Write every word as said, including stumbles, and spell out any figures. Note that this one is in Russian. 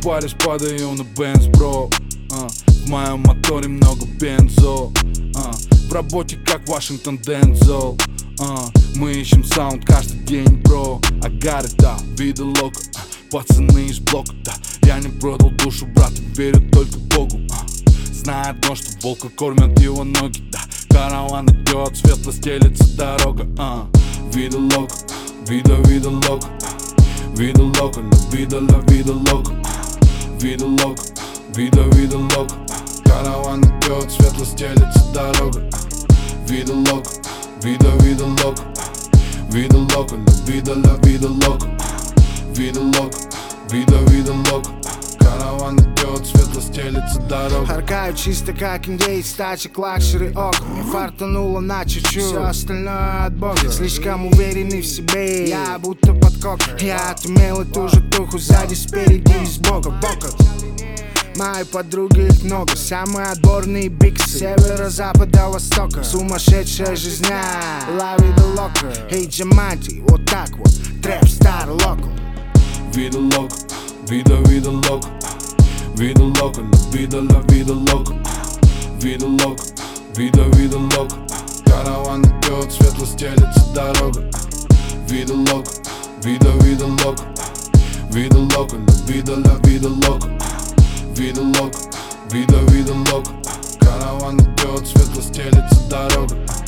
паришь, падаю на бенз, бро. а, В моем моторе много бензо. а, В работе как Вашингтон Дензел. а, Мы ищем саунд каждый день, бро. I got it, да, вида лока. Пацаны из блока, да. Я не продал душу, брат, и верю только Богу. а, Знает он, что волка кормят его ноги, да. Караван идет, светло стелится дорога. а, Вида лока, вида, вида лока. Vida loca, la vida, la vida loca. Vida loca, vida, vida loca. Караван идет, светло стелится дорога. Vida loca, vida, vida loca. Vida loca, la vida, la vida loca. Vida loca, vida, vida loca. Караван идет, светло стелится дорога. Харкаю чисто как индейец, тачек лакшери окон. Мне фартануло на чуть-чуть, все остальное от Бога. Слишком уверенный в себе, я будто под коком. Я отумел и ту же туху сзади, спереди и сбоку. Бока. Мои подруги, их много, самые отборные биксы. Северо-запада, востока, сумасшедшая жизнь, la vida loca. Эй, Джаманти, вот так вот, трэп, стар, локо. Vida loca, vida, vida loca. Vida loca, la vida, la vida loca. Vida loca, vida, vida loca. Караван идет, светло стелится дорога. Vida loca, vida, vida loca. Vida loca, la vida, la vida loca. Vida loca, vida, vida loca. Караван идет, светло стелится дорога.